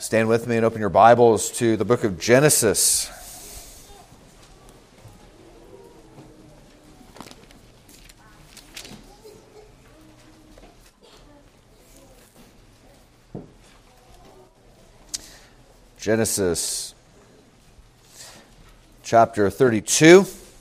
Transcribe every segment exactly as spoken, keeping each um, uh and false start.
Stand with me and open your Bibles to the book of Genesis. Genesis chapter thirty-two.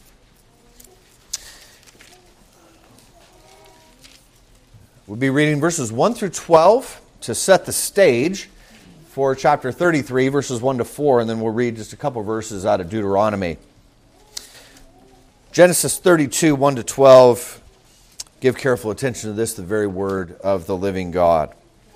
We'll be reading verses one through twelve to set the stage for chapter thirty-three, verses one to four, and then we'll read just a couple verses out of Deuteronomy. Genesis thirty-two, one to twelve. Give careful attention to this, the very word of the living God.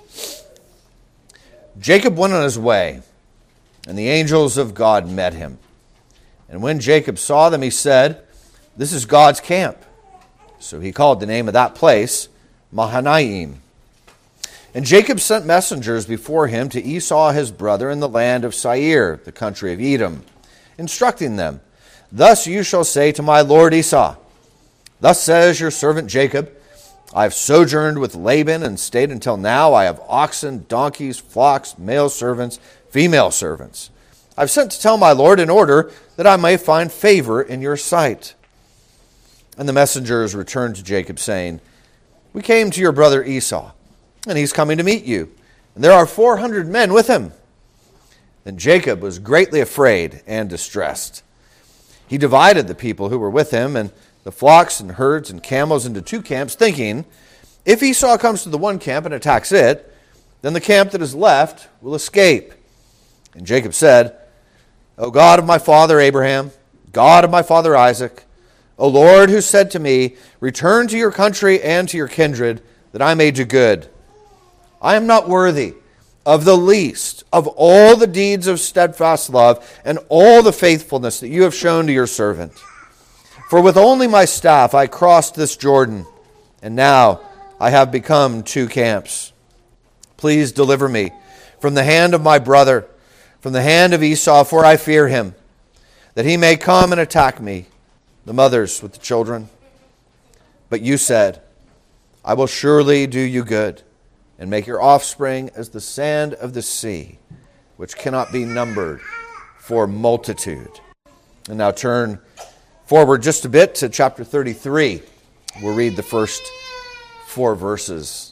Jacob went on his way, and the angels of God met him. And when Jacob saw them, he said, "This is God's camp." So he called the name of that place Mahanaim. And Jacob sent messengers before him to Esau his brother in the land of Seir, the country of Edom, instructing them, "Thus you shall say to my lord Esau, Thus says your servant Jacob, I have sojourned with Laban and stayed until now. I have oxen, donkeys, flocks, male servants, female servants. I've sent to tell my lord in order that I may find favor in your sight." And the messengers returned to Jacob, saying, "We came to your brother Esau, and he's coming to meet you, and there are four hundred men with him." Then Jacob was greatly afraid and distressed. He divided the people who were with him and the flocks and herds and camels into two camps, thinking, if Esau comes to the one camp and attacks it, then the camp that is left will escape. And Jacob said, "O God of my father Abraham, God of my father Isaac, O Lord, who said to me, Return to your country and to your kindred, that I may do good. I am not worthy of the least of all the deeds of steadfast love and all the faithfulness that you have shown to your servant. For with only my staff I crossed this Jordan, and now I have become two camps. Please deliver me from the hand of my brother, from the hand of Esau, for I fear him, that he may come and attack me, the mothers with the children. But you said, I will surely do you good, and make your offspring as the sand of the sea, which cannot be numbered for multitude." And now turn forward just a bit to chapter thirty-three. We'll read the first four verses.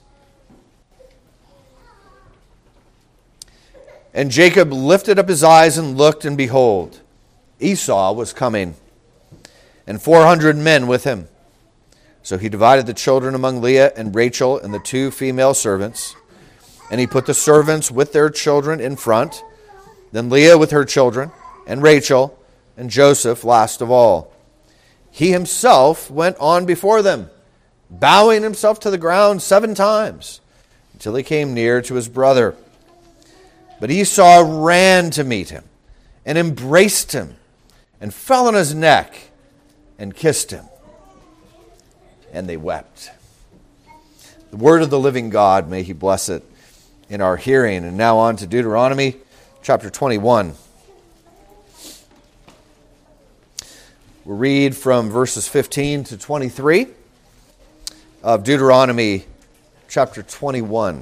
And Jacob lifted up his eyes and looked, and behold, Esau was coming, and four hundred men with him. So he divided the children among Leah and Rachel and the two female servants. And he put the servants with their children in front, then Leah with her children, and Rachel, and Joseph last of all. He himself went on before them, bowing himself to the ground seven times, until he came near to his brother. But Esau ran to meet him, and embraced him, and fell on his neck, and kissed him. And they wept. The word of the living God, may he bless it in our hearing. And now on to Deuteronomy chapter twenty-one. We'll read from verses fifteen to twenty-three of Deuteronomy chapter twenty-one.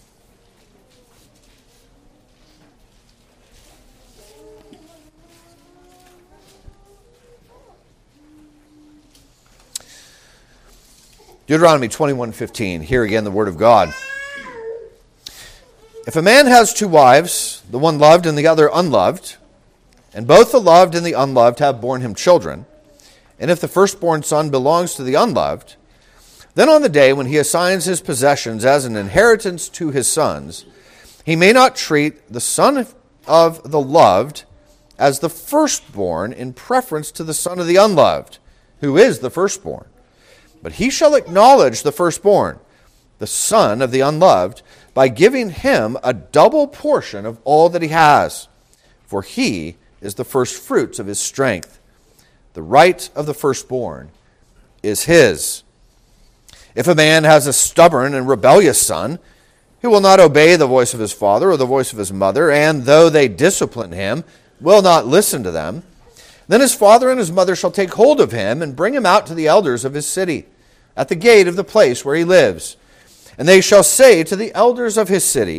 Deuteronomy twenty-one fifteen. Here again the word of God. If a man has two wives, the one loved and the other unloved, and both the loved and the unloved have borne him children, and if the firstborn son belongs to the unloved, then on the day when he assigns his possessions as an inheritance to his sons, he may not treat the son of the loved as the firstborn in preference to the son of the unloved, who is the firstborn. But he shall acknowledge the firstborn, the son of the unloved, by giving him a double portion of all that he has, for he is the first fruits of his strength. The right of the firstborn is his. If a man has a stubborn and rebellious son, who will not obey the voice of his father or the voice of his mother, and though they discipline him, will not listen to them, then his father and his mother shall take hold of him and bring him out to the elders of his city, at the gate of the place where he lives. And they shall say to the elders of his city,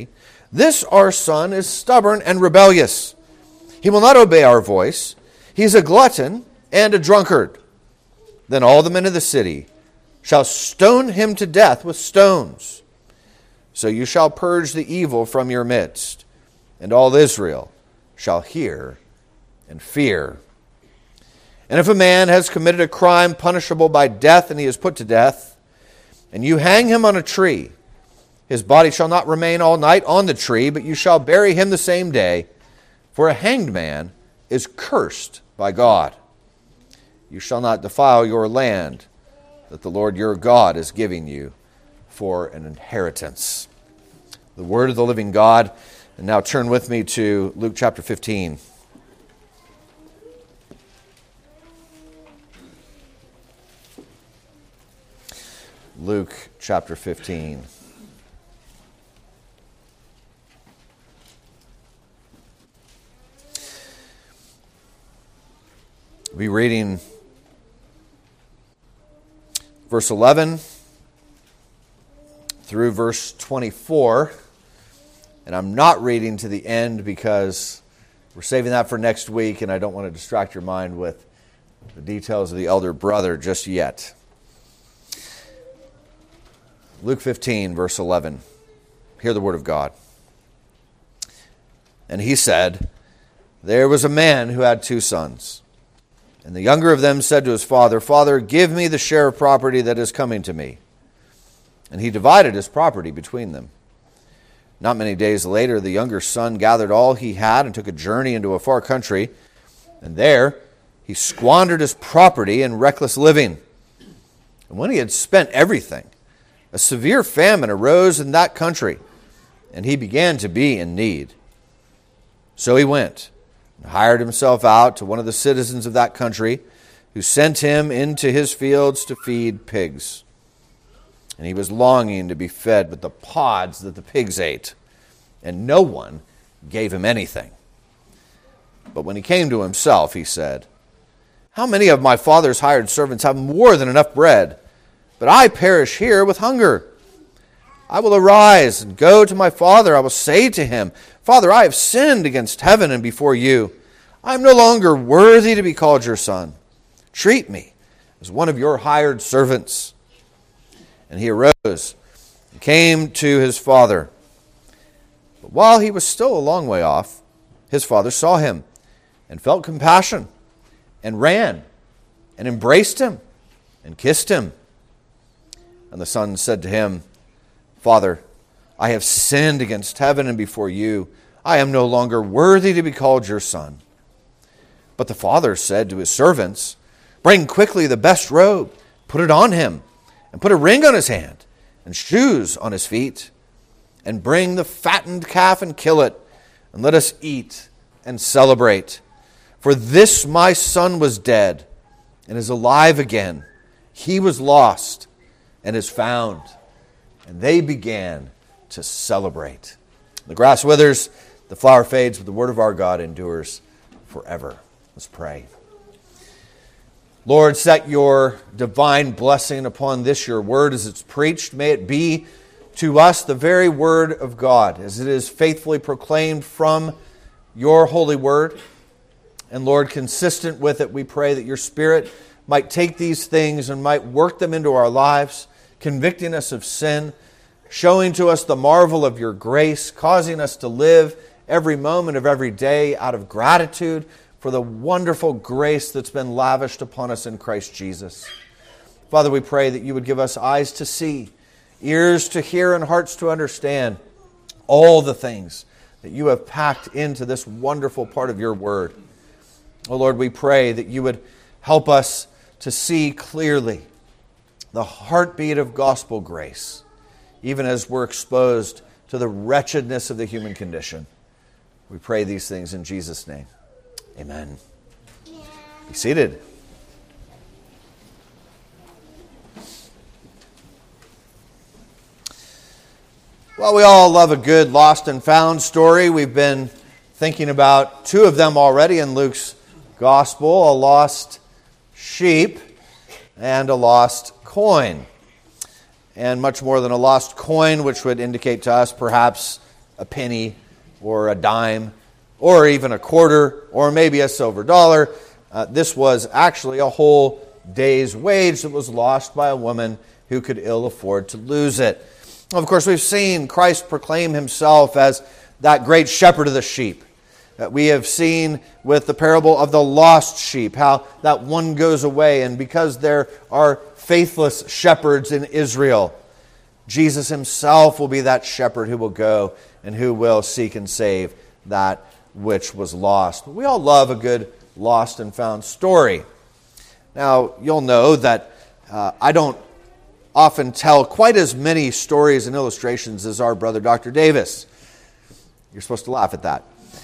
This our son is stubborn and rebellious. He will not obey our voice. He is a glutton and a drunkard. Then all the men of the city shall stone him to death with stones. So you shall purge the evil from your midst, and all Israel shall hear and fear. And if a man has committed a crime punishable by death, and he is put to death, and you hang him on a tree, his body shall not remain all night on the tree, but you shall bury him the same day, for a hanged man is cursed by God. You shall not defile your land that the Lord your God is giving you for an inheritance. The word of the living God. And now turn with me to Luke chapter fifteen. Luke chapter fifteen. We'll be reading verse eleven through verse twenty-four. And I'm not reading to the end because we're saving that for next week, and I don't want to distract your mind with the details of the elder brother just yet. Luke fifteen, verse eleven. Hear the word of God. And he said, there was a man who had two sons. And the younger of them said to his father, Father, give me the share of property that is coming to me. And he divided his property between them. Not many days later, the younger son gathered all he had and took a journey into a far country. And there he squandered his property in reckless living. And when he had spent everything, a severe famine arose in that country, and he began to be in need. So he went and hired himself out to one of the citizens of that country, who sent him into his fields to feed pigs. And he was longing to be fed with the pods that the pigs ate, and no one gave him anything. But when he came to himself, he said, how many of my father's hired servants have more than enough bread, but I perish here with hunger? I will arise and go to my father. I will say to him, Father, I have sinned against heaven and before you. I am no longer worthy to be called your son. Treat me as one of your hired servants. And he arose and came to his father. But while he was still a long way off, his father saw him and felt compassion and ran and embraced him and kissed him. And the son said to him, Father, I have sinned against heaven and before you. I am no longer worthy to be called your son. But the father said to his servants, bring quickly the best robe, put it on him, and put a ring on his hand, and shoes on his feet, and bring the fattened calf and kill it, and let us eat and celebrate. For this my son was dead, and is alive again. He was lost, and is found. And they began to celebrate. The grass withers, the flower fades, but the word of our God endures forever. Let's pray. Lord, set your divine blessing upon this, your word, as it's preached. May it be to us the very word of God, as it is faithfully proclaimed from your holy word. And Lord, consistent with it, we pray that your Spirit might take these things and might work them into our lives, convicting us of sin, showing to us the marvel of your grace, causing us to live every moment of every day out of gratitude for the wonderful grace that's been lavished upon us in Christ Jesus. Father, we pray that you would give us eyes to see, ears to hear, and hearts to understand all the things that you have packed into this wonderful part of your word. Oh Lord, we pray that you would help us to see clearly the heartbeat of gospel grace, even as we're exposed to the wretchedness of the human condition. We pray these things in Jesus' name. Amen. Be seated. Well, we all love a good lost and found story. We've been thinking about two of them already in Luke's gospel, a lost sheep and a lost coin. And much more than a lost coin, which would indicate to us perhaps a penny or a dime or even a quarter or maybe a silver dollar. Uh, this was actually a whole day's wage that was lost by a woman who could ill afford to lose it. Of course, we've seen Christ proclaim himself as that great shepherd of the sheep. Uh, we have seen with the parable of the lost sheep how that one goes away, and because there are faithless shepherds in Israel, Jesus himself will be that shepherd who will go and who will seek and save that which was lost. We all love a good lost and found story. Now, you'll know that uh, I don't often tell quite as many stories and illustrations as our brother Doctor Davis. You're supposed to laugh at that.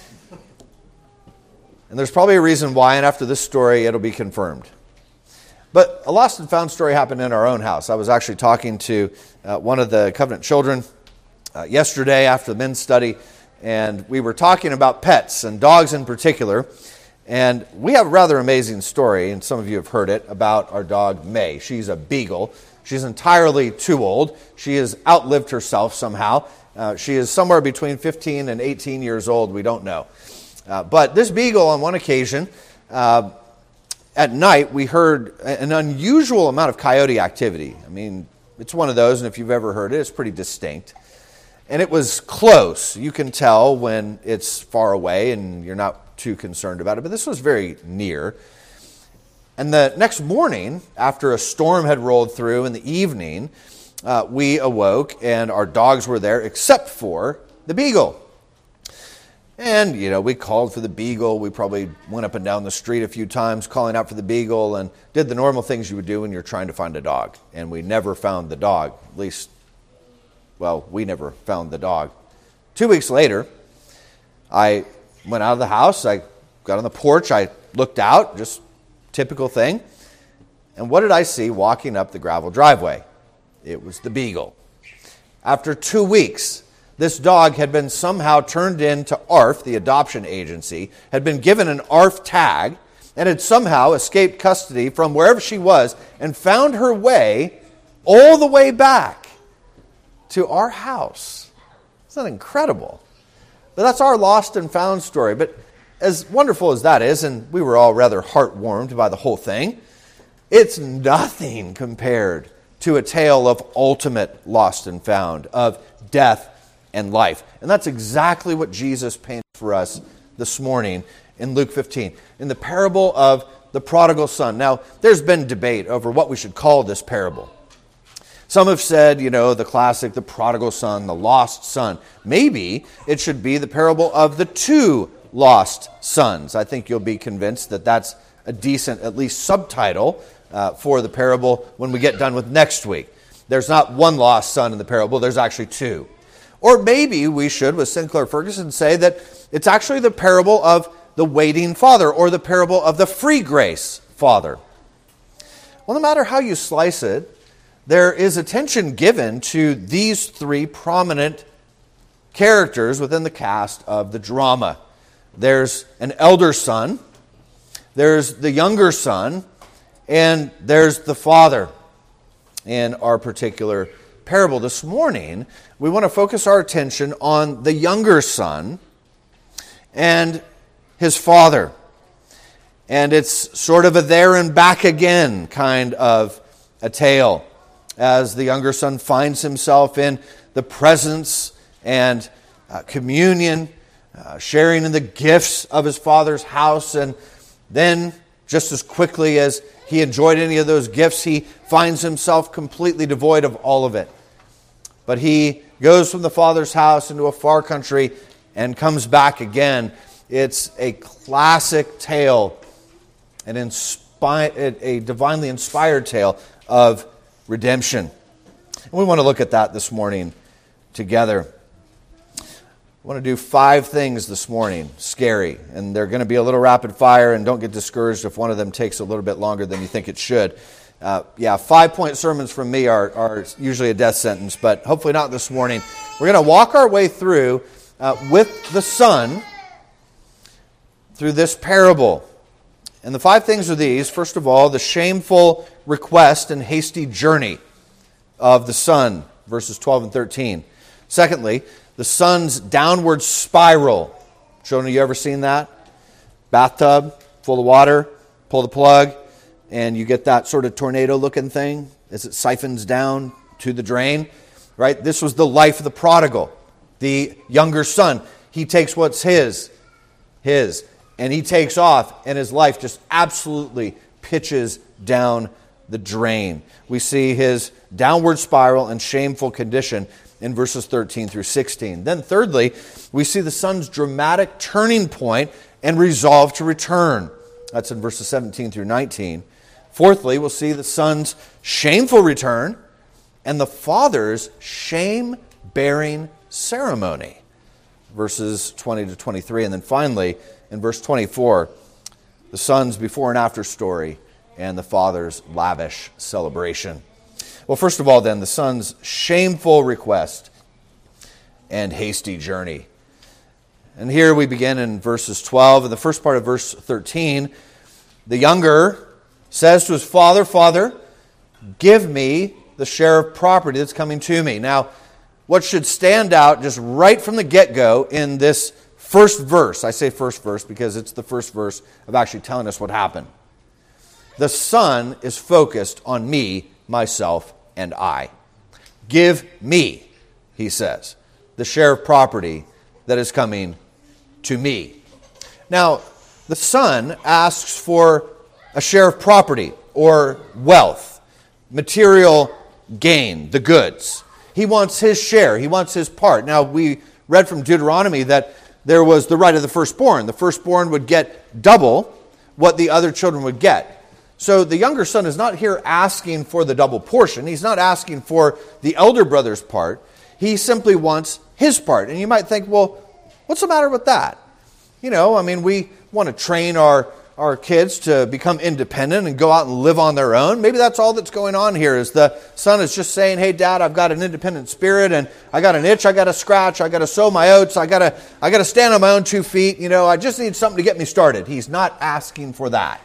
And there's probably a reason why, and after this story, it'll be confirmed. But a lost and found story happened in our own house. I was actually talking to uh, one of the Covenant children uh, yesterday after the men's study, and we were talking about pets and dogs in particular. And we have a rather amazing story, and some of you have heard it, about our dog May. She's a beagle. She's entirely too old. She has outlived herself somehow. Uh, she is somewhere between fifteen and eighteen years old. We don't know. Uh, but this beagle, on one occasion, uh, at night, we heard an unusual amount of coyote activity. I mean, it's one of those, and if you've ever heard it, it's pretty distinct. And it was close. You can tell when it's far away and you're not too concerned about it, but this was very near. And the next morning, after a storm had rolled through in the evening, uh, we awoke and our dogs were there except for the beagle. And, you know, we called for the beagle. We probably went up and down the street a few times calling out for the beagle and did the normal things you would do when you're trying to find a dog. And we never found the dog. At least, well, we never found the dog. Two weeks later, I went out of the house. I got on the porch. I looked out, just typical thing. And what did I see walking up the gravel driveway? It was the beagle. After two weeks, this dog had been somehow turned in to A R F, the adoption agency, had been given an A R F tag, and had somehow escaped custody from wherever she was and found her way all the way back to our house. Isn't that incredible? But that's our lost and found story. But as wonderful as that is, and we were all rather heartwarmed by the whole thing, it's nothing compared to a tale of ultimate lost and found, of death and life. And that's exactly what Jesus paints for us this morning in Luke fifteen, in the parable of the prodigal son. Now, there's been debate over what we should call this parable. Some have said, you know, the classic, the prodigal son, the lost son. Maybe it should be the parable of the two lost sons. I think you'll be convinced that that's a decent, at least, subtitle uh, for the parable when we get done with next week. There's not one lost son in the parable, there's actually two. Or maybe we should, with Sinclair Ferguson, say that it's actually the parable of the waiting father, or the parable of the free grace father. Well, no matter how you slice it, there is attention given to these three prominent characters within the cast of the drama. There's an elder son, there's the younger son, and there's the father in our particular parable. This morning, we want to focus our attention on the younger son and his father. And it's sort of a there and back again kind of a tale, as the younger son finds himself in the presence and uh, communion, uh, sharing in the gifts of his father's house, and then just as quickly as he enjoyed any of those gifts, he finds himself completely devoid of all of it. But he goes from the father's house into a far country and comes back again. It's a classic tale, an inspi- a divinely inspired tale of redemption. And we want to look at that this morning together. I want to do five things this morning, scary, and they're going to be a little rapid fire, and don't get discouraged if one of them takes a little bit longer than you think it should. Uh, yeah, five-point sermons from me are, are usually a death sentence, but hopefully not this morning. We're going to walk our way through uh, with the son through this parable. And the five things are these. First of all, the shameful request and hasty journey of the son, verses twelve and thirteen. Secondly, the sun's downward spiral. Children, you ever seen that? Bathtub full of water, pull the plug, and you get that sort of tornado-looking thing as it siphons down to the drain, right? This was the life of the prodigal, the younger son. He takes what's his, his, and he takes off, and his life just absolutely pitches down the drain. We see his downward spiral and shameful condition in verses thirteen through sixteen. Then thirdly, we see the son's dramatic turning point and resolve to return. That's in verses seventeen through nineteen. Fourthly, we'll see the son's shameful return and the father's shame-bearing ceremony. Verses twenty to twenty-three. And then finally, in verse twenty-four, the son's before and after story and the father's lavish celebration. Well, first of all, then, the son's shameful request and hasty journey. And here we begin in verses twelve. In the first part of verse thirteen, the younger says to his father, "Father, give me the share of property that's coming to me." Now, what should stand out just right from the get-go in this first verse, I say first verse because it's the first verse of actually telling us what happened. The son is focused on me, myself, and I. Give me, he says, the share of property that is coming to me. Now, the son asks for a share of property or wealth, material gain, the goods. He wants his share. He wants his part. Now, we read from Deuteronomy that there was the right of the firstborn. The firstborn would get double what the other children would get. So the younger son is not here asking for the double portion. He's not asking for the elder brother's part. He simply wants his part. And you might think, well, what's the matter with that? You know, I mean, we want to train our, our kids to become independent and go out and live on their own. Maybe that's all that's going on here is the son is just saying, hey, Dad, I've got an independent spirit and I got an itch I got to scratch. I got to sow my oats. I got to I got to stand on my own two feet. You know, I just need something to get me started. He's not asking for that.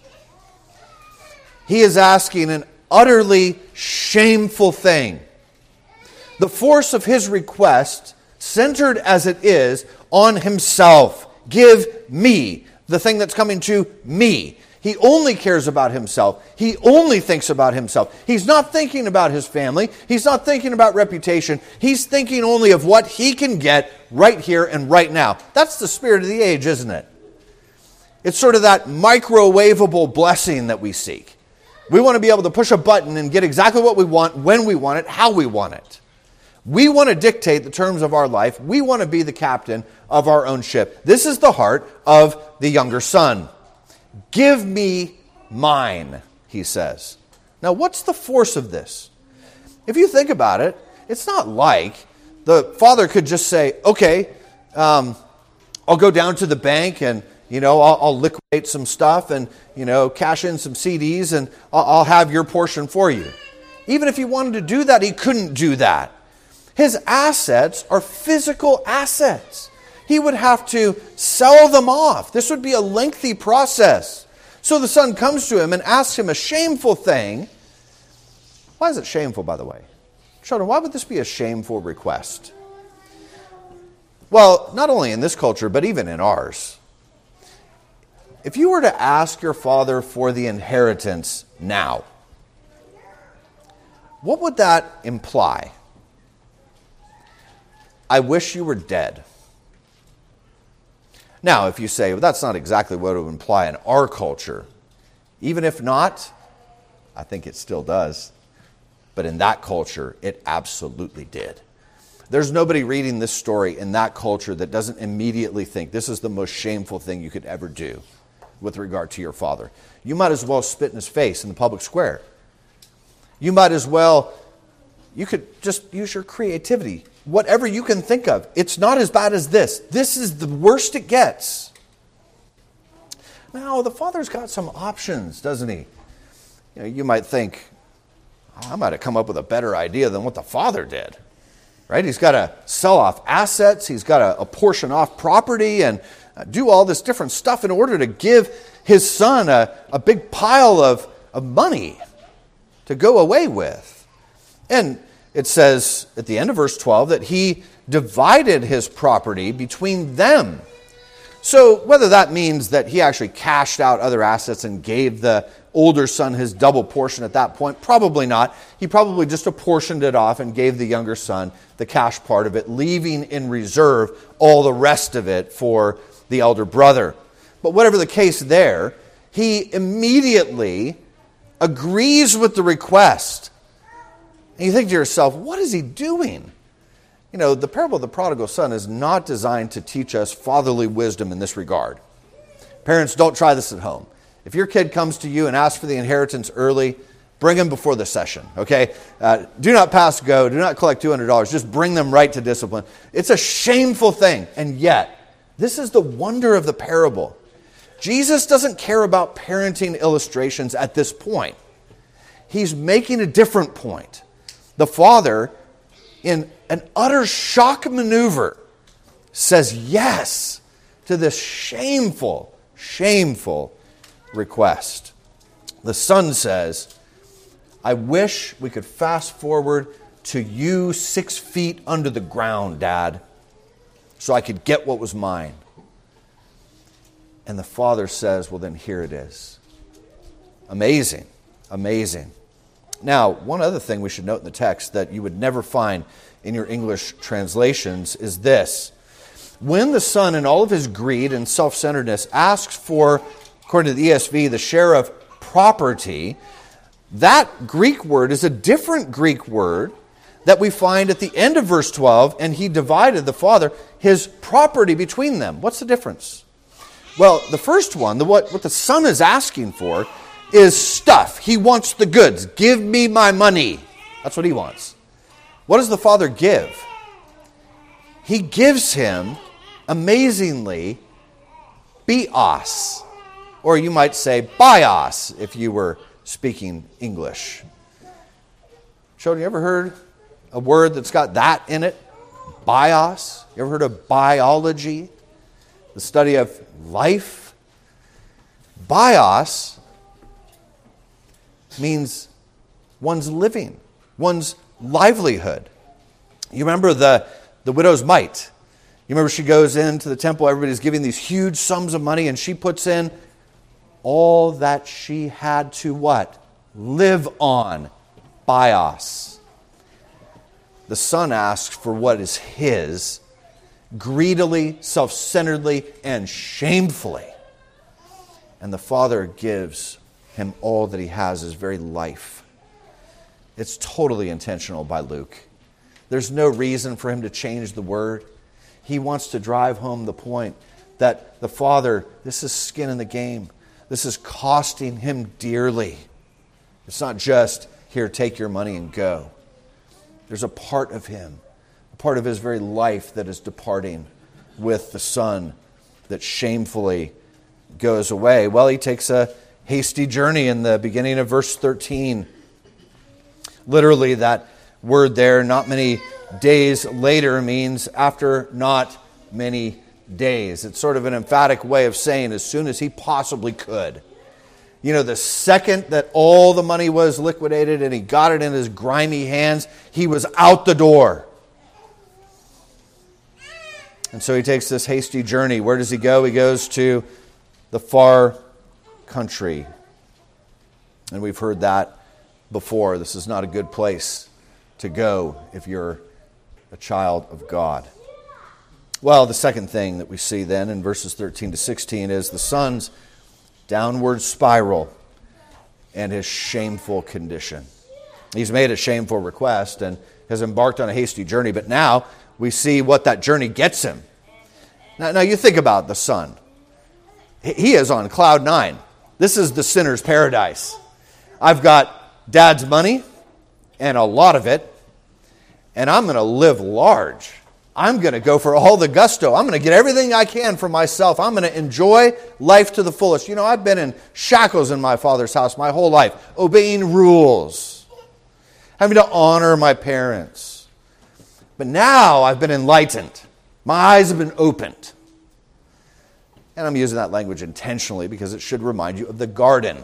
He is asking an utterly shameful thing. The force of his request, centered as it is on himself. Give me the thing that's coming to me. He only cares about himself. He only thinks about himself. He's not thinking about his family. He's not thinking about reputation. He's thinking only of what he can get right here and right now. That's the spirit of the age, isn't it? It's sort of that microwavable blessing that we seek. We want to be able to push a button and get exactly what we want, when we want it, how we want it. We want to dictate the terms of our life. We want to be the captain of our own ship. This is the heart of the younger son. Give me mine, he says. Now, what's the force of this? If you think about it, it's not like the father could just say, okay, um, I'll go down to the bank and You know, I'll, I'll liquidate some stuff and, you know, cash in some C Ds and I'll, I'll have your portion for you. Even if he wanted to do that, he couldn't do that. His assets are physical assets. He would have to sell them off. This would be a lengthy process. So the son comes to him and asks him a shameful thing. Why is it shameful, by the way? Children, why would this be a shameful request? Well, not only in this culture, but even in ours. If you were to ask your father for the inheritance now, what would that imply? I wish you were dead. Now, if you say, well, that's not exactly what it would imply in our culture, even if not, I think it still does. But in that culture, it absolutely did. There's nobody reading this story in that culture that doesn't immediately think this is the most shameful thing you could ever do with regard to your father. You might as well spit in his face in the public square. You might as well, you could just use your creativity. Whatever you can think of. It's not as bad as this. This is the worst it gets. Now, the father's got some options, doesn't he? You know, you might think, I might have come up with a better idea than what the father did. Right? He's got to sell off assets. He's got to apportion off property and do all this different stuff in order to give his son a, a big pile of, of money to go away with. And it says at the end of verse twelve that he divided his property between them. So whether that means that he actually cashed out other assets and gave the older son his double portion at that point, probably not. He probably just apportioned it off and gave the younger son the cash part of it, leaving in reserve all the rest of it for the elder brother. But whatever the case there, he immediately agrees with the request. And you think to yourself, what is he doing? You know, the parable of the prodigal son is not designed to teach us fatherly wisdom in this regard. Parents, don't try this at home. If your kid comes to you and asks for the inheritance early, bring him before the session, okay? Uh, do not pass go. Do not collect two hundred dollars. Just bring them right to discipline. It's a shameful thing. And yet, this is the wonder of the parable. Jesus doesn't care about parenting illustrations at this point. He's making a different point. The father, in an utter shock maneuver, says yes to this shameful, shameful request. The son says, I wish we could fast forward to you six feet under the ground, Dad, so I could get what was mine. And the father says, well, then here it is. Amazing, amazing. Now, one other thing we should note in the text that you would never find in your English translations is this. When the son, in all of his greed and self-centeredness, asks for, according to the E S V, the share of property, that Greek word is a different Greek word that we find at the end of verse twelve, and he divided, the father, his property between them. What's the difference? Well, the first one, the, what, what the son is asking for, is stuff. He wants the goods. Give me my money. That's what he wants. What does the father give? He gives him, amazingly, bios. Or you might say bios, if you were speaking English. Children, you ever heard a word that's got that in it? Bios? You ever heard of biology? The study of life? Bios means one's living, one's livelihood. You remember the, the widow's mite. You remember she goes into the temple, everybody's giving these huge sums of money, and she puts in all that she had to what? Live on. Bios. The son asks for what is his, greedily, self-centeredly, and shamefully. And the father gives him all that he has, his very life. It's totally intentional by Luke. There's no reason for him to change the word. He wants to drive home the point that the father, this is skin in the game. This is costing him dearly. It's not just, here, take your money and go. There's a part of him, a part of his very life that is departing with the son that shamefully goes away. Well, he takes a hasty journey in the beginning of verse thirteen. Literally, that word there, not many days later, means after not many days. It's sort of an emphatic way of saying as soon as he possibly could. You know, the second that all the money was liquidated and he got it in his grimy hands, he was out the door. And so he takes this hasty journey. Where does he go? He goes to the far country. And we've heard that before. This is not a good place to go if you're a child of God. Well, the second thing that we see then in verses thirteen to sixteen is the son's downward spiral and his shameful condition. He's made a shameful request and has embarked on a hasty journey, but now we see what that journey gets him. Now, now you think about the son. He is on cloud nine. This is the sinner's paradise. I've got Dad's money, and a lot of it, and I'm going to live large. I'm going to go for all the gusto. I'm going to get everything I can for myself. I'm going to enjoy life to the fullest. You know, I've been in shackles in my father's house my whole life, obeying rules, having to honor my parents. But now I've been enlightened. My eyes have been opened. And I'm using that language intentionally because it should remind you of the garden.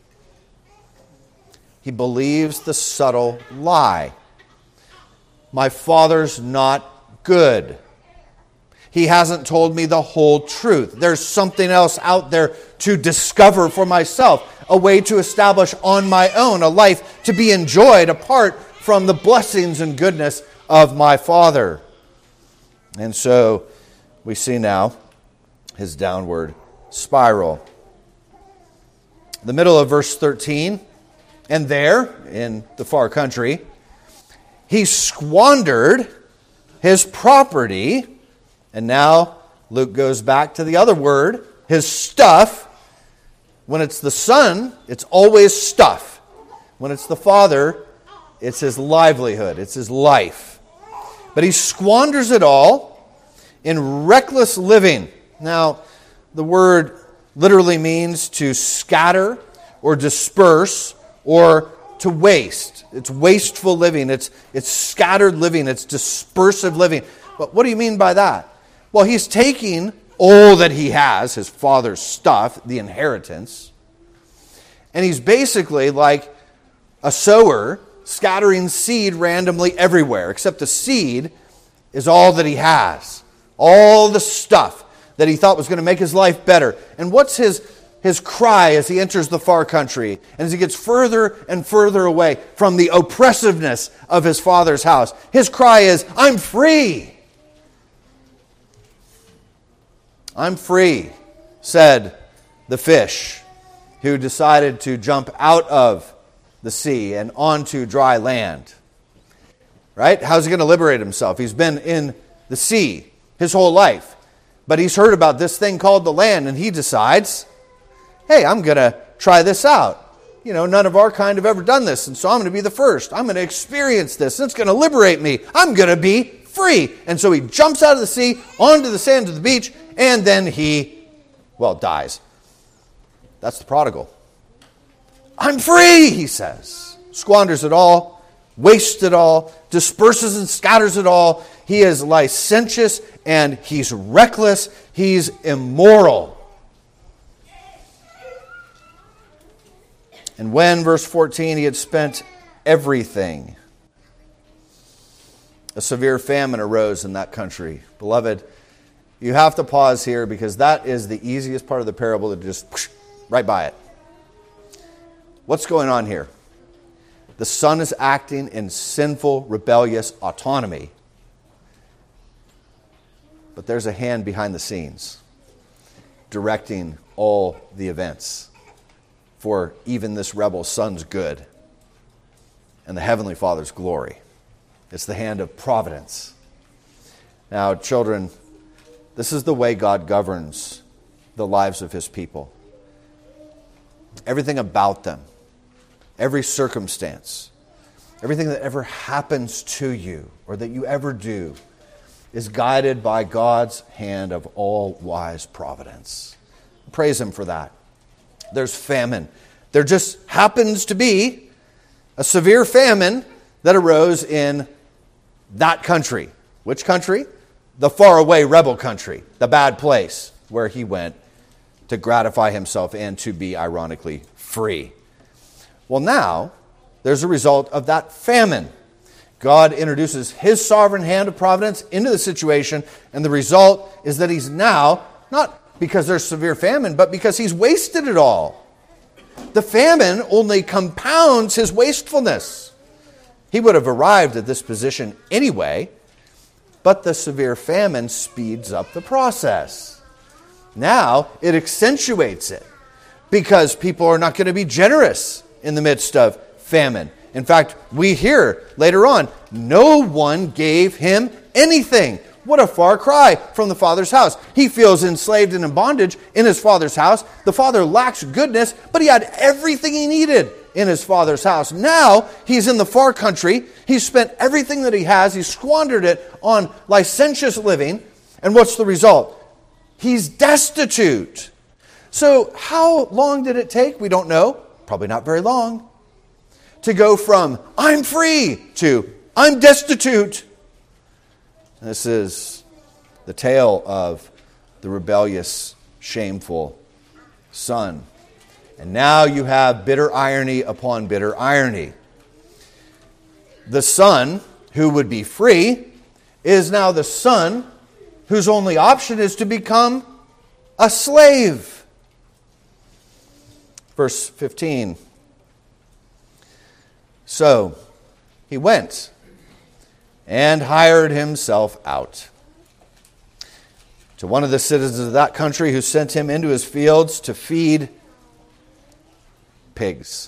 He believes the subtle lie. My father's not good. He hasn't told me the whole truth. There's something else out there to discover for myself, a way to establish on my own, a life to be enjoyed apart from the blessings and goodness of my Father. And so we see now his downward spiral. The middle of verse thirteen, and there, in the far country, he squandered his property. And now Luke goes back to the other word, his stuff. When it's the son, it's always stuff. When it's the father, it's his livelihood, it's his life. But he squanders it all in reckless living. Now, the word literally means to scatter or disperse or to waste. It's wasteful living. It's, it's scattered living. It's dispersive living. But what do you mean by that? Well, he's taking all that he has, his father's stuff, the inheritance, and he's basically like a sower scattering seed randomly everywhere, except the seed is all that he has, all the stuff that he thought was going to make his life better. And what's his, his cry as he enters the far country and as he gets further and further away from the oppressiveness of his father's house? His cry is, I'm free. I'm free, said the fish who decided to jump out of the sea and onto dry land. Right? How's he going to liberate himself? He's been in the sea his whole life. But he's heard about this thing called the land, and he decides, hey, I'm going to try this out. You know, none of our kind have ever done this, and so I'm going to be the first. I'm going to experience this, and it's going to liberate me. I'm going to be free. And so he jumps out of the sea onto the sands of the beach, and then he, well, dies. That's the prodigal. I'm free, he says. Squanders it all, wastes it all, disperses and scatters it all. He is licentious and he's reckless. He's immoral. And when, verse fourteen, he had spent everything, a severe famine arose in that country. Beloved, you have to pause here because that is the easiest part of the parable to just whoosh, right by it. What's going on here? The son is acting in sinful, rebellious autonomy. But there's a hand behind the scenes directing all the events for even this rebel son's good and the Heavenly Father's glory. It's the hand of providence. Now, children, this is the way God governs the lives of his people. Everything about them, every circumstance, everything that ever happens to you or that you ever do is guided by God's hand of all-wise providence. Praise him for that. There's famine. There just happens to be a severe famine that arose in that country. Which country? The faraway rebel country, the bad place where he went to gratify himself and to be, ironically, free. Well, now, there's a result of that famine. God introduces his sovereign hand of providence into the situation, and the result is that he's now, not because there's severe famine, but because he's wasted it all. The famine only compounds his wastefulness. He would have arrived at this position anyway, but the severe famine speeds up the process. Now, it accentuates it because people are not going to be generous in the midst of famine. In fact, we hear later on, no one gave him anything. What a far cry from the Father's house. He feels enslaved and in bondage in his Father's house. The Father lacks goodness, but he had everything he needed in his Father's house. Now, he's in the far country. He's spent everything that he has. He's squandered it on licentious living. And what's the result? He's destitute. So how long did it take? We don't know. Probably not very long. To go from, I'm free, to, I'm destitute. This is the tale of the rebellious, shameful son. And now you have bitter irony upon bitter irony. The son, who would be free, is now the son whose only option is to become a slave. Verse fifteen. So he went and hired himself out to one of the citizens of that country, who sent him into his fields to feed pigs.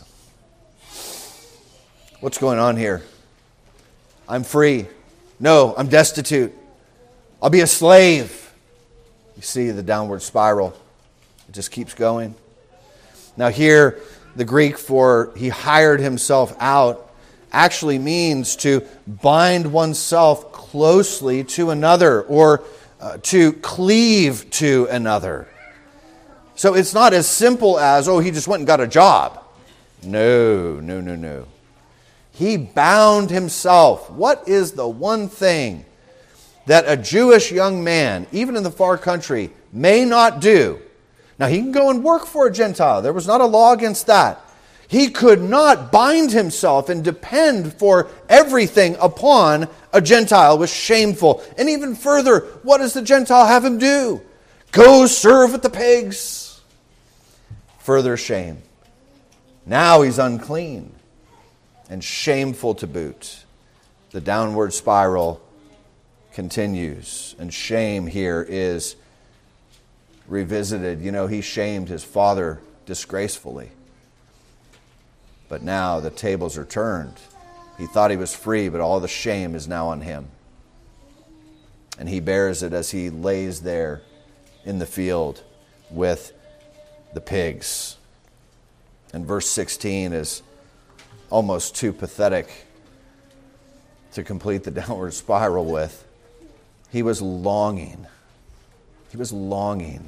What's going on here? I'm free. No, I'm destitute. I'll be a slave. You see the downward spiral. It just keeps going. Now here, the Greek for he hired himself out actually means to bind oneself closely to another, or uh, to cleave to another. So it's not as simple as, oh, he just went and got a job. No, no, no, no. He bound himself. What is the one thing that a Jewish young man, even in the far country, may not do? Now, he can go and work for a Gentile. There was not a law against that. He could not bind himself and depend for everything upon a Gentile. It was shameful. And even further, what does the Gentile have him do? Go serve with the pigs. Further shame. Now he's unclean and shameful to boot. The downward spiral continues, and shame here is revisited. You know, he shamed his father disgracefully. But now the tables are turned. He thought he was free, but all the shame is now on him. And he bears it as he lays there in the field with the pigs. And verse sixteen is almost too pathetic to complete the downward spiral with. He was longing. He was longing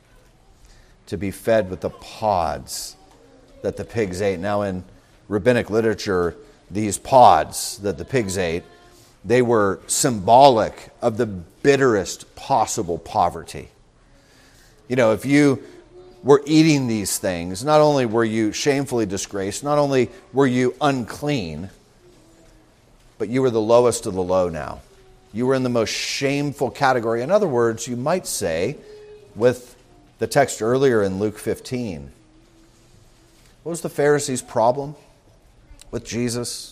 to be fed with the pods that the pigs ate. Now, in rabbinic literature, these pods that the pigs ate, they were symbolic of the bitterest possible poverty. You know, if you were eating these things, not only were you shamefully disgraced, not only were you unclean, but you were the lowest of the low now. You were in the most shameful category. In other words, you might say, with the text earlier in Luke fifteen, what was the Pharisees' problem with Jesus?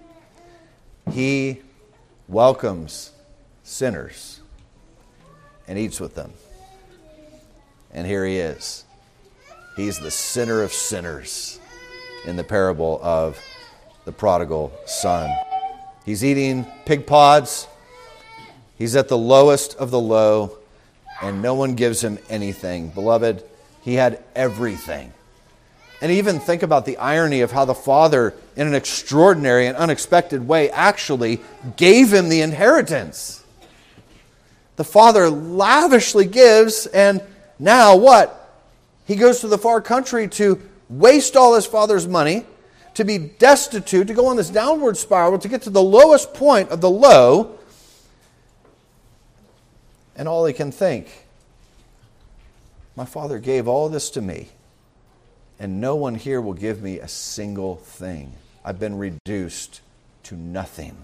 He welcomes sinners and eats with them. And here he is. He's the sinner of sinners in the parable of the prodigal son. He's eating pig pods. He's at the lowest of the low, and no one gives him anything. Beloved, he had everything. And even think about the irony of how the Father, in an extraordinary and unexpected way, actually gave him the inheritance. The Father lavishly gives, and now what? He goes to the far country to waste all his father's money, to be destitute, to go on this downward spiral, to get to the lowest point of the low. And all he can think, my Father gave all this to me, and no one here will give me a single thing. I've been reduced to nothing.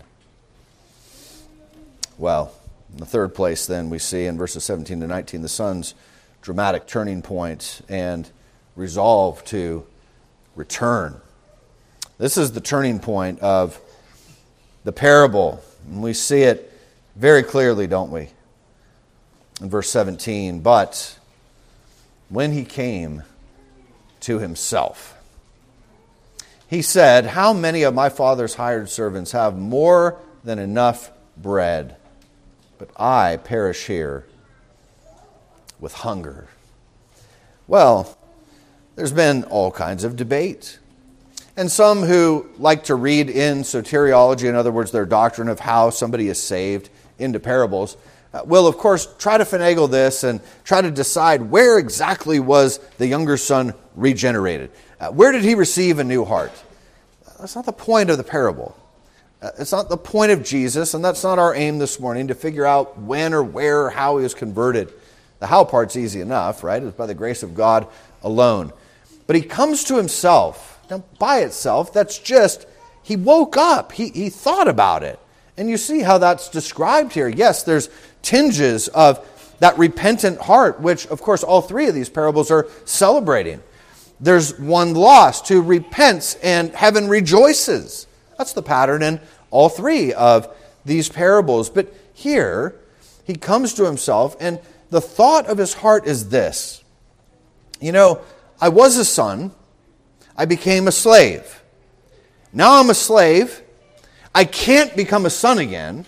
Well, in the third place then we see in verses seventeen to nineteen the son's dramatic turning point and resolve to return. This is the turning point of the parable. And we see it very clearly, don't we? In verse seventeen, but when he came to himself, he said, how many of my father's hired servants have more than enough bread, but I perish here with hunger? Well, there's been all kinds of debate. And some who like to read in soteriology, in other words, their doctrine of how somebody is saved, into parables, uh, will, of course, try to finagle this and try to decide where exactly was the younger son regenerated. Uh, where did he receive a new heart? That's not the point of the parable. Uh, it's not the point of Jesus, and that's not our aim this morning, to figure out when or where or how he was converted. The how part's easy enough, right? It's by the grace of God alone. But he comes to himself. Now, by itself, that's just, he woke up. He, he thought about it. And you see how that's described here. Yes, there's tinges of that repentant heart, which, of course, all three of these parables are celebrating. There's one lost who repents and heaven rejoices. That's the pattern in all three of these parables. But here, he comes to himself, and the thought of his heart is this. You know, I was a son. I became a slave. Now I'm a slave. I can't become a son again.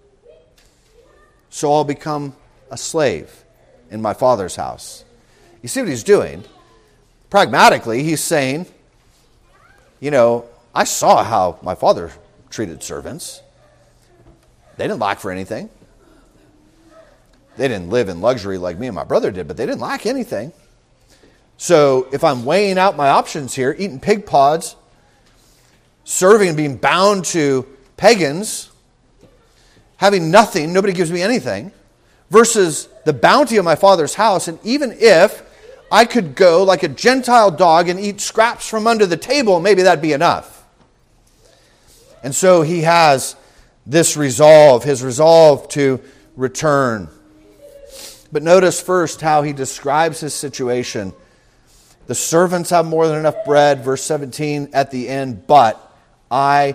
So I'll become a slave in my father's house. You see what he's doing? Pragmatically, he's saying, you know, I saw how my father treated servants. They didn't lack for anything. They didn't live in luxury like me and my brother did, but they didn't lack anything. So if I'm weighing out my options here, eating pig pods, serving and being bound to pagans, having nothing, nobody gives me anything, versus the bounty of my father's house, and even if I could go like a Gentile dog and eat scraps from under the table, maybe that'd be enough. And so he has this resolve, his resolve to return. But notice first how he describes his situation. The servants have more than enough bread, verse seventeen at the end, but I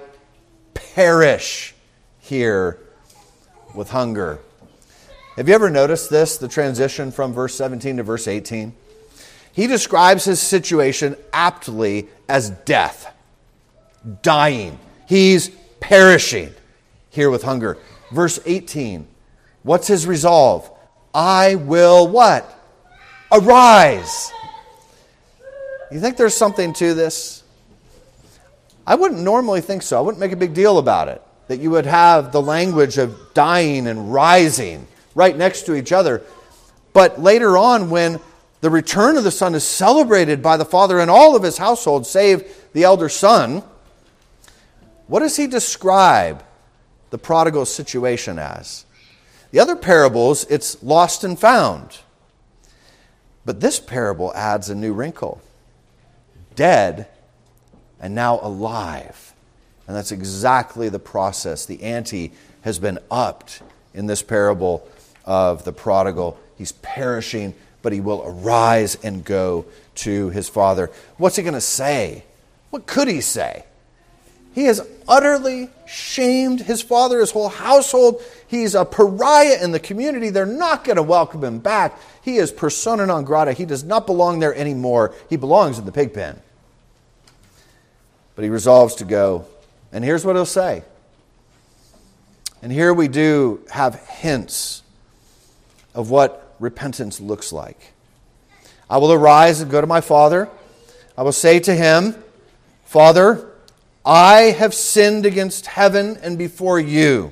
perish here with hunger. Have you ever noticed this, the transition from verse seventeen to verse eighteen? He describes his situation aptly as death, dying. He's perishing here with hunger. Verse eighteen, what's his resolve? I will what? Arise. You think there's something to this? I wouldn't normally think so. I wouldn't make a big deal about it, that you would have the language of dying and rising right next to each other. But later on, when the return of the son is celebrated by the father and all of his household, save the elder son, what does he describe the prodigal situation as? The other parables, it's lost and found. But this parable adds a new wrinkle. Dead and now alive. And that's exactly the process. The ante has been upped in this parable of the prodigal. He's perishing, but he will arise and go to his father. What's he going to say? What could he say? He has utterly shamed his father, his whole household. He's a pariah in the community. They're not going to welcome him back. He is persona non grata. He does not belong there anymore. He belongs in the pig pen. But he resolves to go. And here's what he'll say. And here we do have hints of what repentance looks like. I will arise and go to my father. I will say to him, Father, I have sinned against heaven and before you.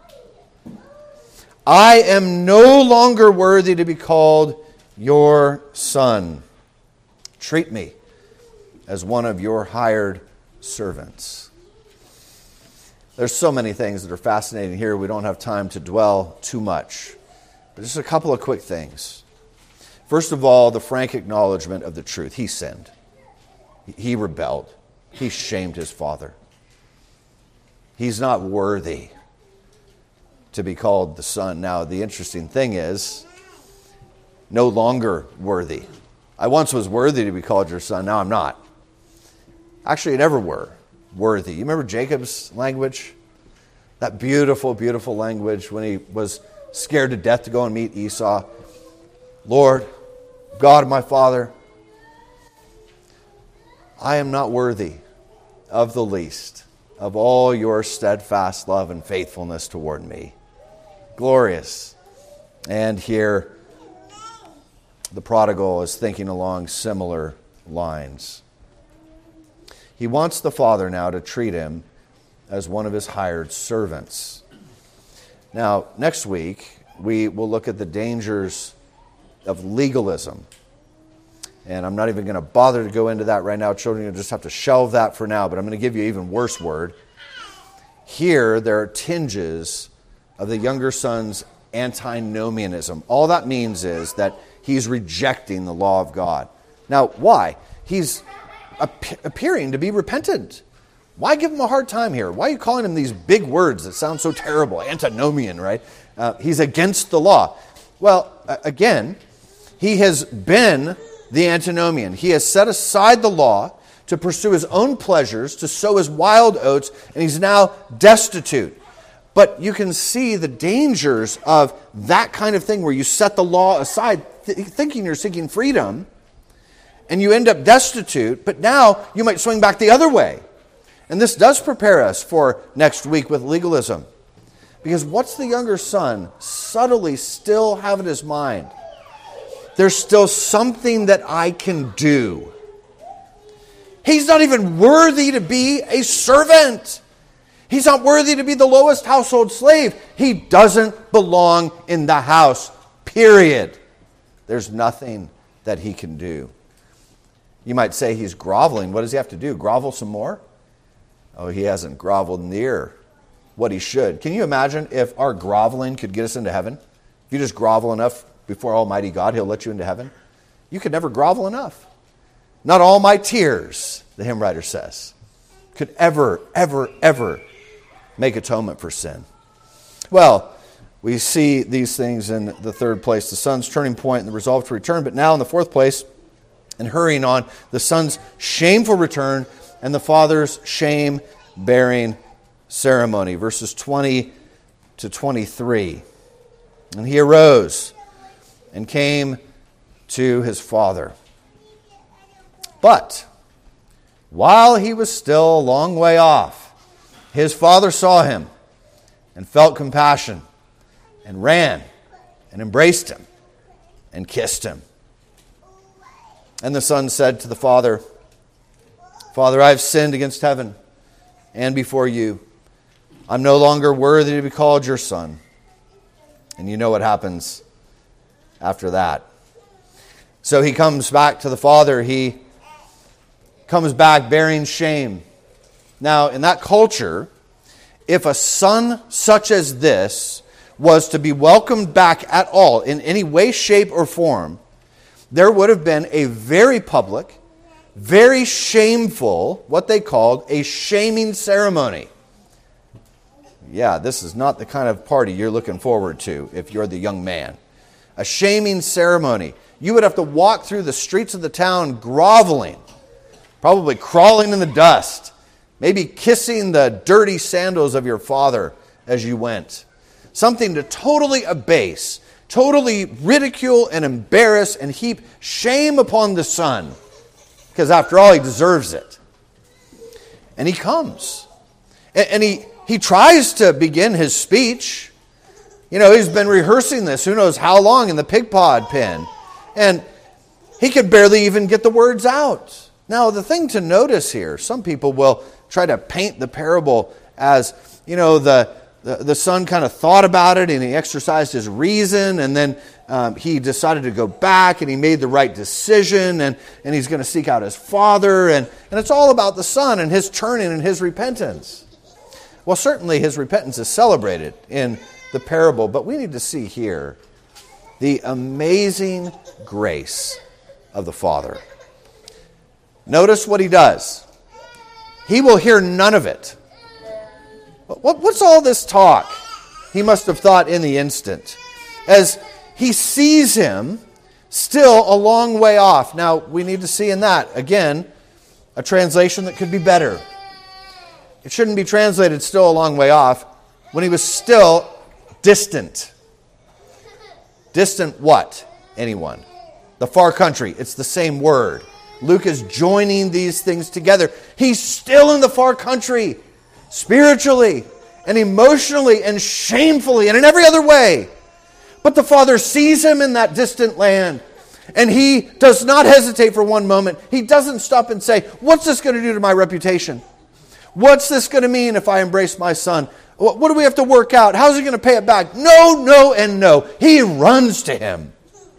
I am no longer worthy to be called your son. Treat me as one of your hired servants. There's so many things that are fascinating here. We don't have time to dwell too much. But just a couple of quick things. First of all, the frank acknowledgement of the truth. He sinned. He rebelled. He shamed his father. He's not worthy to be called the son. Now, the interesting thing is, no longer worthy. I once was worthy to be called your son. Now I'm not. Actually, I never were worthy. You remember Jacob's language? That beautiful, beautiful language when he was scared to death to go and meet Esau. Lord, God, my father, I am not worthy of the least of all your steadfast love and faithfulness toward me. Glorious. And here, the prodigal is thinking along similar lines. He wants the father now to treat him as one of his hired servants. Now, next week, we will look at the dangers of legalism. And I'm not even going to bother to go into that right now. Children, you'll just have to shelve that for now. But I'm going to give you an even worse word. Here, there are tinges of the younger son's antinomianism. All that means is that he's rejecting the law of God. Now, why? He's ap- appearing to be repentant. Why give him a hard time here? Why are you calling him these big words that sound so terrible? Antinomian, right? Uh, he's against the law. Well, uh, again, he has been the antinomian. He has set aside the law to pursue his own pleasures, to sow his wild oats, and he's now destitute. But you can see the dangers of that kind of thing where you set the law aside th- thinking you're seeking freedom, and you end up destitute, but now you might swing back the other way. And this does prepare us for next week with legalism. Because what's the younger son subtly still have in his mind? There's still something that I can do. He's not even worthy to be a servant. He's not worthy to be the lowest household slave. He doesn't belong in the house, period. There's nothing that he can do. You might say he's groveling. What does he have to do? Grovel some more? Oh, he hasn't groveled near what he should. Can you imagine if our groveling could get us into heaven? If you just grovel enough before Almighty God, he'll let you into heaven. You could never grovel enough. Not all my tears, the hymn writer says, could ever, ever, ever make atonement for sin. Well, we see these things in the third place, the son's turning point and the resolve to return. But now in the fourth place, and hurrying on, the son's shameful return and the father's shame-bearing ceremony. Verses twenty to twenty-three. And he arose and came to his father. But while he was still a long way off, his father saw him and felt compassion and ran and embraced him and kissed him. And the son said to the father, Father, I have sinned against heaven and before you. I'm no longer worthy to be called your son. And you know what happens after that. So he comes back to the father. He comes back bearing shame. Now, in that culture, if a son such as this was to be welcomed back at all, in any way, shape, or form, there would have been a very public, very shameful, what they called a shaming ceremony. Yeah, this is not the kind of party you're looking forward to if you're the young man. A shaming ceremony. You would have to walk through the streets of the town groveling, probably crawling in the dust, maybe kissing the dirty sandals of your father as you went. Something to totally abase, totally ridicule and embarrass and heap shame upon the son. Because after all, he deserves it. And he comes. And he, he tries to begin his speech. You know, he's been rehearsing this who knows how long in the pig pod pen. And he could barely even get the words out. Now, the thing to notice here, some people will try to paint the parable as, you know, the, the, the son kind of thought about it and he exercised his reason and then um, he decided to go back and he made the right decision and, and he's going to seek out his father. And, and it's all about the son and his turning and his repentance. Well, certainly his repentance is celebrated in the parable, but we need to see here the amazing grace of the Father. Notice what he does. He will hear none of it. What's all this talk? He must have thought in the instant. As he sees him still a long way off. Now, we need to see in that, again, a translation that could be better. It shouldn't be translated still a long way off when he was still distant. Distant what? Anyone? The far country. It's the same word. Luke is joining these things together. He's still in the far country, spiritually and emotionally and shamefully and in every other way. But the Father sees him in that distant land. And he does not hesitate for one moment. He doesn't stop and say, what's this going to do to my reputation? What's this going to mean if I embrace my son? What do we have to work out? How's he going to pay it back? No, no, and no. He runs to him.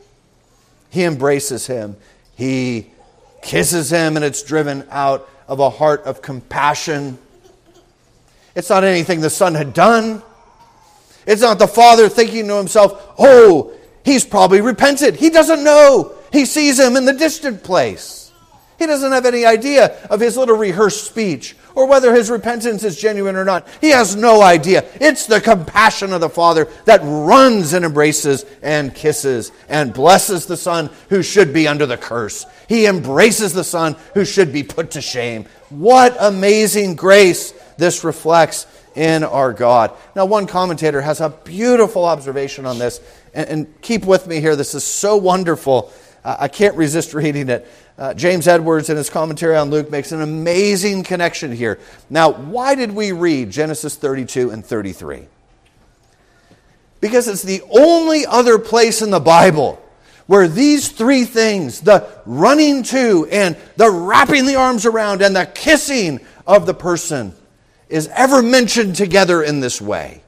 He embraces him. He kisses him, and it's driven out of a heart of compassion. It's not anything the son had done. It's not the father thinking to himself, oh, he's probably repented. He doesn't know. He sees him in the distant place. He doesn't have any idea of his little rehearsed speech or whether his repentance is genuine or not. He has no idea. It's the compassion of the Father that runs and embraces and kisses and blesses the Son who should be under the curse. He embraces the Son who should be put to shame. What amazing grace this reflects in our God. Now, one commentator has a beautiful observation on this, and, and keep with me here. This is so wonderful. Uh, I can't resist reading it. Uh, James Edwards, in his commentary on Luke, makes an amazing connection here. Now, why did we read Genesis thirty-two and thirty-three? Because it's the only other place in the Bible where these three things, the running to and the wrapping the arms around and the kissing of the person, is ever mentioned together in this way.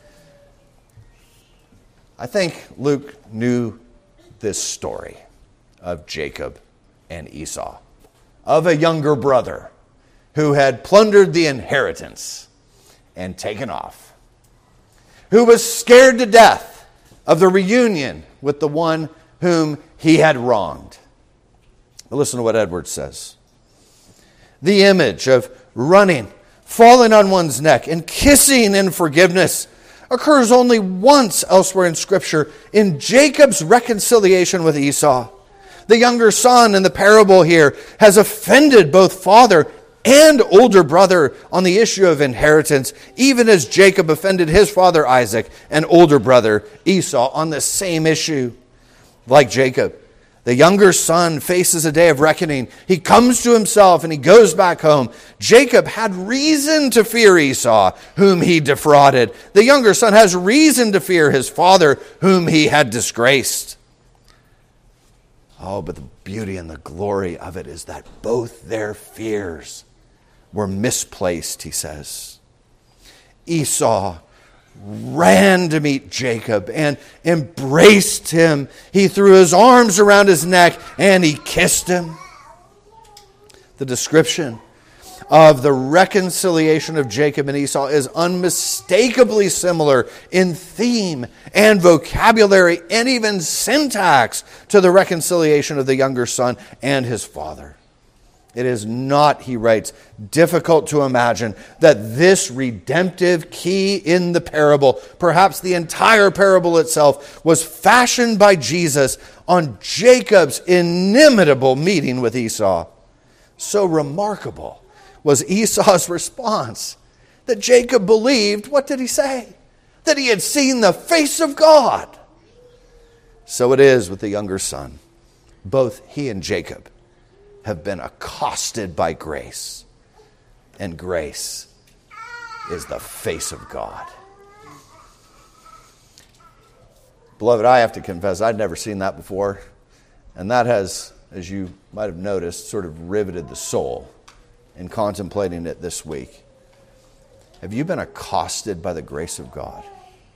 I think Luke knew this story of Jacob and Esau, of a younger brother who had plundered the inheritance and taken off, who was scared to death of the reunion with the one whom he had wronged. But listen to what Edwards says. The image of running, falling on one's neck, and kissing in forgiveness occurs only once elsewhere in Scripture, in Jacob's reconciliation with Esau. The younger son in the parable here has offended both father and older brother on the issue of inheritance, even as Jacob offended his father Isaac and older brother Esau on the same issue. Like Jacob, the younger son faces a day of reckoning. He comes to himself and he goes back home. Jacob had reason to fear Esau, whom he defrauded. The younger son has reason to fear his father, whom he had disgraced. Oh, but the beauty and the glory of it is that both their fears were misplaced, he says. Esau ran to meet Jacob and embraced him. He threw his arms around his neck and he kissed him. The description of the reconciliation of Jacob and Esau is unmistakably similar in theme and vocabulary and even syntax to the reconciliation of the younger son and his father. It is not, he writes, difficult to imagine that this redemptive key in the parable, perhaps the entire parable itself, was fashioned by Jesus on Jacob's inimitable meeting with Esau. So remarkable was Esau's response that Jacob believed, what did he say? That he had seen the face of God. So it is with the younger son. Both he and Jacob have been accosted by grace. And grace is the face of God. Beloved, I have to confess, I'd never seen that before. And that has, as you might have noticed, sort of riveted the soul in contemplating it this week. Have you been accosted by the grace of God?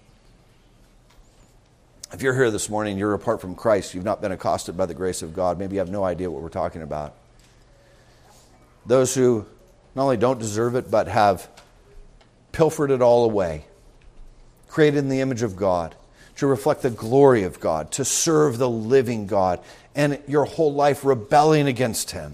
If you're here this morning, you're apart from Christ, you've not been accosted by the grace of God, maybe you have no idea what we're talking about. Those who not only don't deserve it, but have pilfered it all away, created in the image of God, to reflect the glory of God, to serve the living God, and your whole life rebelling against Him.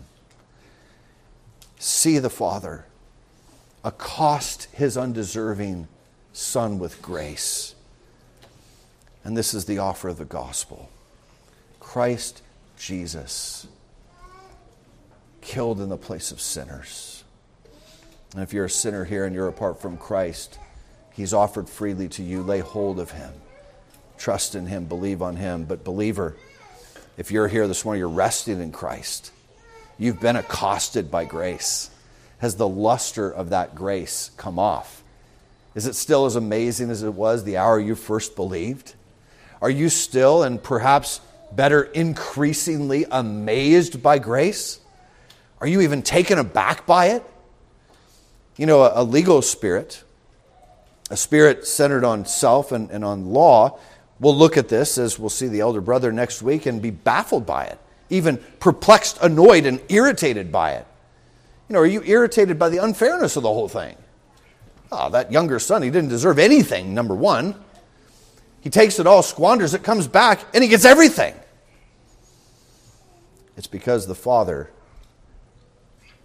See the Father accost His undeserving Son with grace. And this is the offer of the gospel. Christ Jesus, killed in the place of sinners. And if you're a sinner here and you're apart from Christ, He's offered freely to you. Lay hold of Him. Trust in Him. Believe on Him. But believer, if you're here this morning, you're resting in Christ. You've been accosted by grace. Has the luster of that grace come off? Is it still as amazing as it was the hour you first believed? Are you still, and perhaps better, increasingly amazed by grace? Are you even taken aback by it? You know, a, a legal spirit, a spirit centered on self and, and on law, will look at this, as we'll see the elder brother next week, and be baffled by it, even perplexed, annoyed, and irritated by it. You know, are you irritated by the unfairness of the whole thing? Oh, that younger son, he didn't deserve anything, number one. He takes it all, squanders it, comes back, and he gets everything. It's because the Father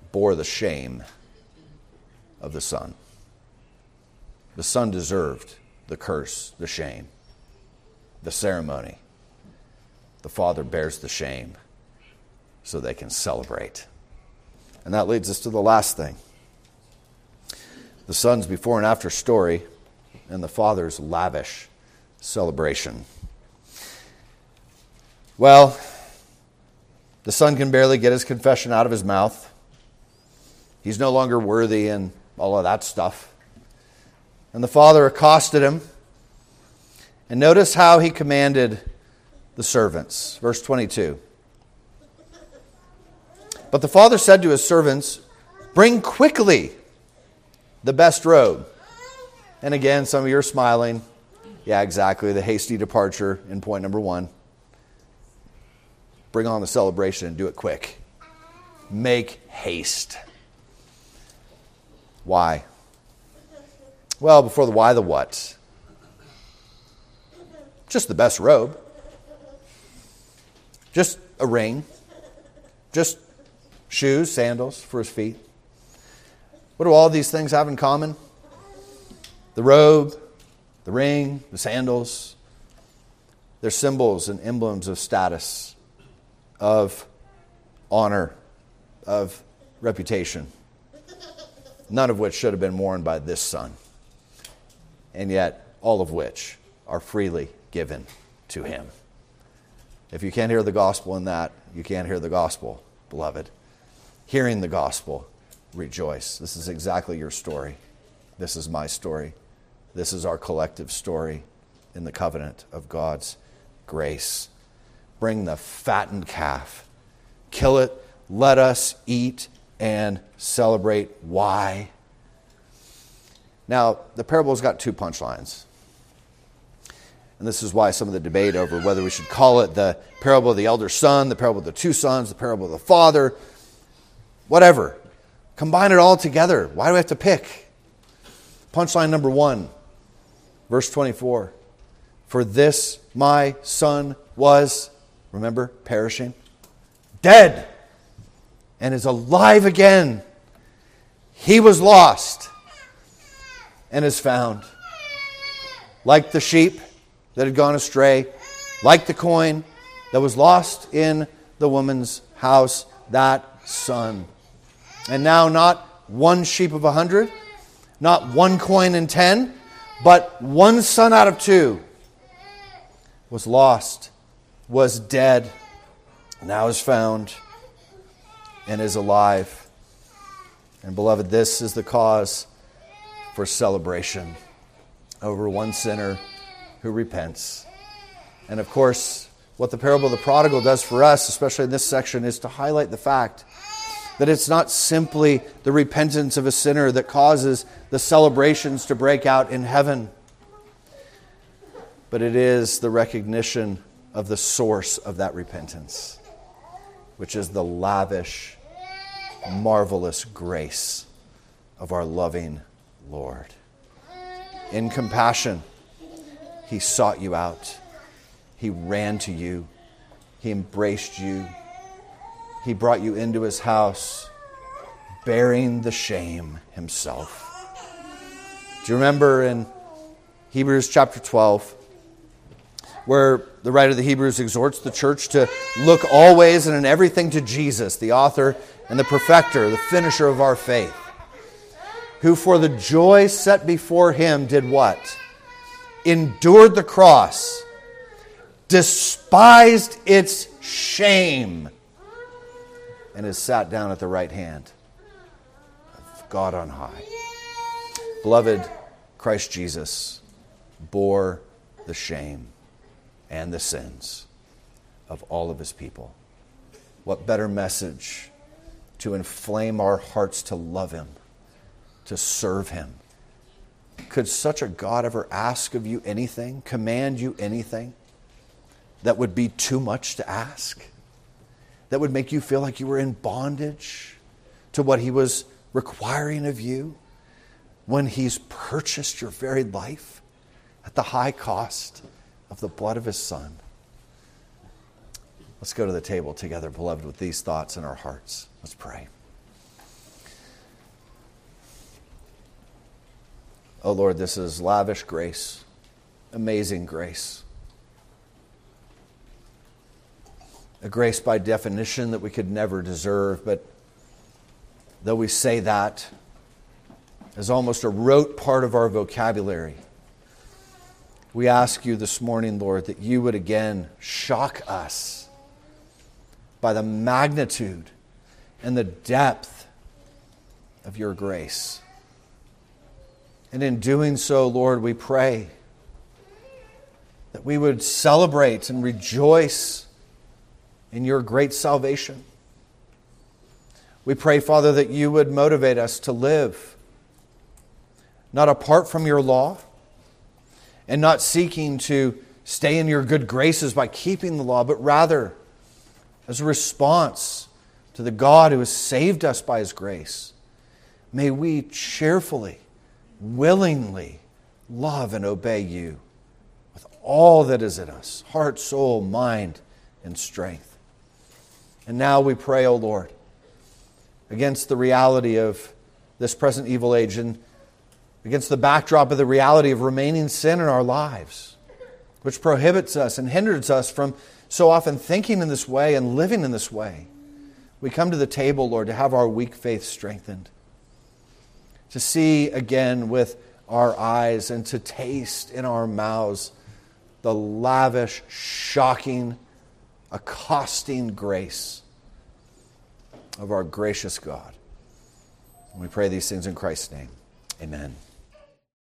bore the shame of the Son. The Son deserved the curse, the shame, the ceremony. The Father bears the shame so they can celebrate. And that leads us to the last thing. The Son's before and after story and the Father's lavish celebration. Well, the Son can barely get his confession out of his mouth. He's no longer worthy and all of that stuff. And the Father accosted him. And notice how he commanded the servants. Verse twenty-two. But the Father said to his servants, "Bring quickly the best robe." And again, some of you are smiling. Yeah, exactly. The hasty departure in point number one. Bring on the celebration and do it quick. Make haste. Why? Well, before the why, the what. Just the best robe. Just a ring. Just shoes, sandals for his feet. What do all these things have in common? The robe, the ring, the sandals. They're symbols and emblems of status, of honor, of reputation. None of which should have been worn by this Son. And yet, all of which are freely given to him. If you can't hear the gospel in that, you can't hear the gospel, beloved. Hearing the gospel, rejoice. This is exactly your story. This is my story. This is our collective story in the covenant of God's grace. Bring the fattened calf. Kill it. Let us eat and celebrate. Why? Now, the parable's got two punchlines. And this is why some of the debate over whether we should call it the parable of the elder son, the parable of the two sons, the parable of the father, whatever. Combine it all together. Why do we have to pick? Punchline number one, verse twenty-four. For this my son was, remember, perishing, dead, and is alive again. He was lost and is found. Like the sheep that had gone astray, like the coin that was lost in the woman's house, that son. And now not one sheep of a hundred, not one coin in ten, but one son out of two was lost, was dead, now is found, and is alive. And beloved, this is the cause for celebration over one sinner who repents. And of course, what the parable of the prodigal does for us, especially in this section, is to highlight the fact that it's not simply the repentance of a sinner that causes the celebrations to break out in heaven, but it is the recognition of the source of that repentance, which is the lavish, marvelous grace of our loving Lord. In compassion, He sought you out. He ran to you. He embraced you. He brought you into His house, bearing the shame Himself. Do you remember in Hebrews chapter twelve, where the writer of the Hebrews exhorts the church to look always and in everything to Jesus, the author and the perfecter, the finisher of our faith, who for the joy set before Him did what? Endured the cross, despised its shame, and is sat down at the right hand of God on high. Beloved, Christ Jesus bore the shame and the sins of all of His people. What better message to inflame our hearts to love Him, to serve Him? Could such a God ever ask of you anything, command you anything that would be too much to ask? That would make you feel like you were in bondage to what He was requiring of you when He's purchased your very life at the high cost of the blood of His Son? Let's go to the table together, beloved, with these thoughts in our hearts. Let's pray. Oh Lord, this is lavish grace, amazing grace. A grace by definition that we could never deserve, but though we say that as almost a rote part of our vocabulary, we ask you this morning, Lord, that you would again shock us by the magnitude and the depth of your grace. And in doing so, Lord, we pray that we would celebrate and rejoice in your great salvation. We pray, Father, that you would motivate us to live not apart from your law and not seeking to stay in your good graces by keeping the law, but rather as a response to the God who has saved us by his grace. May we cheerfully, willingly love and obey you with all that is in us, heart, soul, mind, and strength. And now we pray, O Lord, against the reality of this present evil age and against the backdrop of the reality of remaining sin in our lives, which prohibits us and hinders us from so often thinking in this way and living in this way. We come to the table, Lord, to have our weak faith strengthened, to see again with our eyes and to taste in our mouths the lavish, shocking, accosting grace of our gracious God. And we pray these things in Christ's name. Amen.